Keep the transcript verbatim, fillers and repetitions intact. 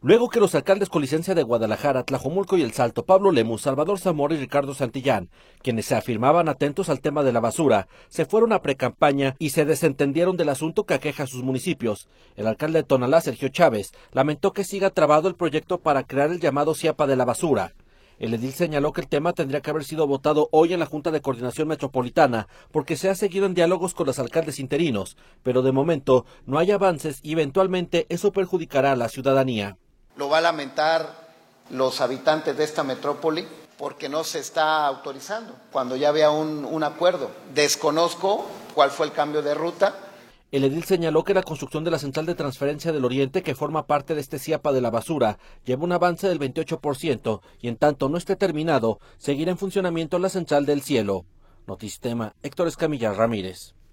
Luego que los alcaldes con licencia de Guadalajara, Tlajomulco y El Salto, Pablo Lemus, Salvador Zamora y Ricardo Santillán, quienes se afirmaban atentos al tema de la basura, se fueron a precampaña y se desentendieron del asunto que aqueja a sus municipios. El alcalde de Tonalá, Sergio Chávez, lamentó que siga trabado el proyecto para crear el llamado CIAPA de la basura. El edil señaló que el tema tendría que haber sido votado hoy en la Junta de Coordinación Metropolitana porque se ha seguido en diálogos con los alcaldes interinos, pero de momento no hay avances y eventualmente eso perjudicará a la ciudadanía. Lo va a lamentar los habitantes de esta metrópoli porque no se está autorizando cuando ya había un, un acuerdo. Desconozco cuál fue el cambio de ruta. El edil señaló que la construcción de la central de transferencia del Oriente, que forma parte de este CIAPA de la basura, lleva un avance del veintiocho por ciento y en tanto no esté terminado, seguirá en funcionamiento la central del Cielo. Notistema, Héctor Escamilla Ramírez.